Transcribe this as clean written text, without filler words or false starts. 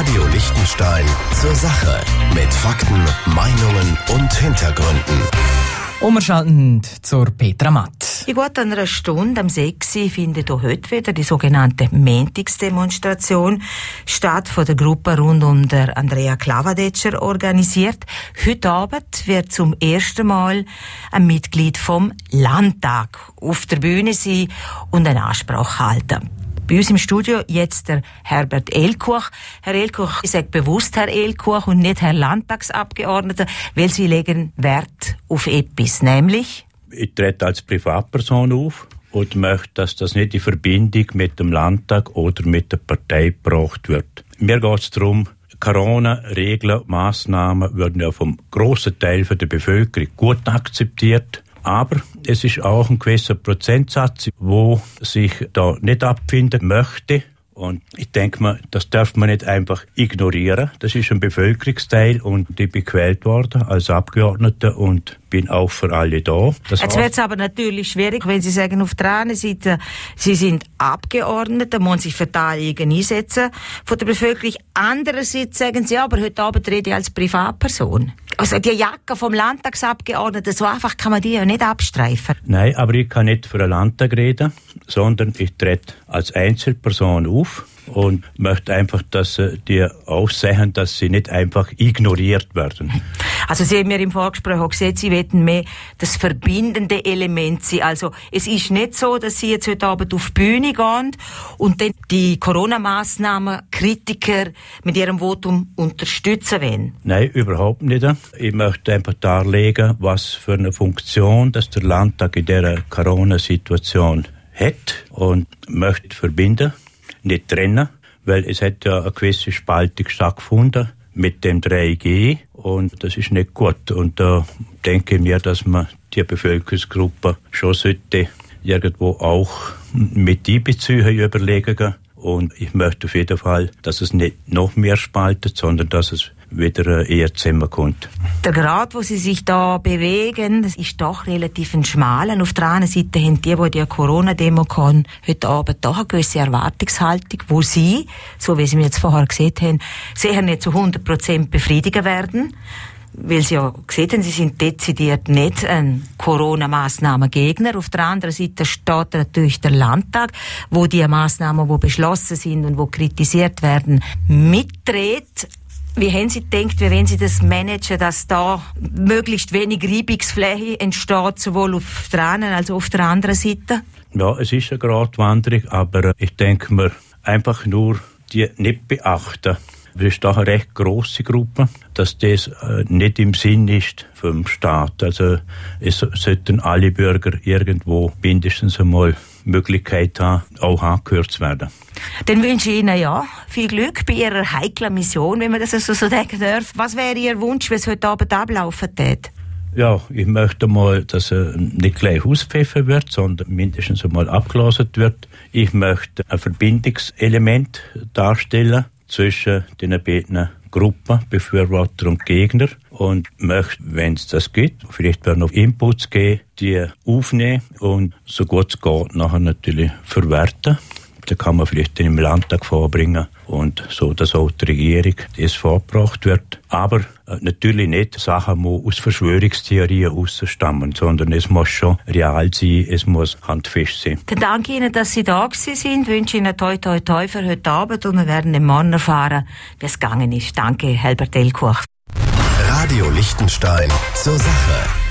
Radio Liechtenstein zur Sache. Mit Fakten, Meinungen und Hintergründen. Und wir schalten zur Petra Matt. In gut einer Stunde, am 6. findet auch heute wieder die sogenannte Montagsdemonstration statt, von der Gruppe rund um der Andrea Klavadetscher organisiert. Heute Abend wird zum ersten Mal ein Mitglied vom Landtag auf der Bühne sein und einen Anspruch halten. Bei uns im Studio jetzt der Herbert Elkuch. Herr Elkuch, ich sage bewusst Herr Elkuch und nicht Herr Landtagsabgeordneter, weil Sie legen Wert auf etwas, nämlich? Ich trete als Privatperson auf und möchte, dass das nicht in Verbindung mit dem Landtag oder mit der Partei gebracht wird. Mir geht es darum, Corona-Regeln, Massnahmen werden ja vom grossen Teil der Bevölkerung gut akzeptiert. Aber es ist auch ein gewisser Prozentsatz, wo sich da nicht abfinden möchte. Und ich denke mal, das darf man nicht einfach ignorieren. Das ist ein Bevölkerungsteil und ich bin gewählt worden als Abgeordneter und bin auch für alle da. Jetzt wird es aber natürlich schwierig, wenn Sie sagen, auf der einen Seite, Sie sind Abgeordneter, müssen sich für die Anliegen einsetzen von der Bevölkerung. Andererseits sagen Sie, aber heute Abend rede ich als Privatperson. Also die Jacke vom Landtagsabgeordneten, so einfach kann man die ja nicht abstreifen. Nein, aber ich kann nicht für den Landtag reden, sondern ich trete als Einzelperson auf und möchte einfach, dass die auch sehen, dass sie nicht einfach ignoriert werden. Also Sie haben mir im Vorgespräch auch gesagt, Sie wollen mehr das verbindende Element sein. Also es ist nicht so, dass Sie jetzt heute Abend auf die Bühne gehen und dann die Corona-Massnahmen Kritiker mit ihrem Votum unterstützen wollen. Nein, überhaupt nicht. Ich möchte einfach darlegen, was für eine Funktion dass der Landtag in dieser Corona-Situation hat und möchte verbinden. Nicht trennen, weil es hat ja eine gewisse Spaltung stattgefunden mit dem 3G und das ist nicht gut. Und da denke ich mir, dass man die Bevölkerungsgruppe schon sollte irgendwo auch mit einbeziehen überlegen. Und ich möchte auf jeden Fall, dass es nicht noch mehr spaltet, sondern dass es wieder eher zusammenkommt. Der Grad, wo Sie sich da bewegen, das ist doch relativ ein schmaler. Auf der anderen Seite haben die Corona-Demo kann, heute Abend doch eine gewisse Erwartungshaltung, wo Sie, so wie Sie mir jetzt vorher gesehen haben, sicher nicht zu 100% befriedigen werden. Weil Sie ja gesehen haben, Sie sind dezidiert nicht ein Corona-Massnahmen-Gegner. Auf der anderen Seite steht natürlich der Landtag, wo die Massnahmen, die beschlossen sind und die kritisiert werden, mitdreht. Wie haben Sie gedacht, wie wollen Sie das managen, dass da möglichst wenig Reibungsfläche entsteht, sowohl auf der einen als auch auf der anderen Seite? Ja, es ist eine Gratwanderung, aber ich denke mir, einfach nur die nicht beachten. Es ist doch eine recht grosse Gruppe, dass das nicht im Sinn ist vom Staat. Also es sollten alle Bürger irgendwo mindestens einmal Möglichkeit haben, auch angehört zu werden. Dann wünsche ich Ihnen ja viel Glück bei Ihrer heiklen Mission, wenn man das so sagen darf. Was wäre Ihr Wunsch, wie es heute Abend ablaufen wird? Ja, ich möchte mal, dass er nicht gleich auspfiffen wird, sondern mindestens einmal abgelassen wird. Ich möchte ein Verbindungselement darstellen zwischen den beiden Gruppen, Befürworter und Gegner, und möchte, wenn es das gibt, vielleicht werden noch Inputs geben, die aufnehmen und so gut es geht nachher natürlich verwerten. Da kann man vielleicht im Landtag vorbringen und so, dass auch die Regierung das vorgebracht wird. Aber natürlich nicht Sachen, die aus Verschwörungstheorien rausstammen, sondern es muss schon real sein, es muss handfest sein. Dann danke Ihnen, dass Sie da gewesen sind. Ich wünsche Ihnen toi toi toi für heute Abend und wir werden im Morgen erfahren, wie es gegangen ist. Danke, Herbert Elkuch. Radio Liechtenstein zur Sache.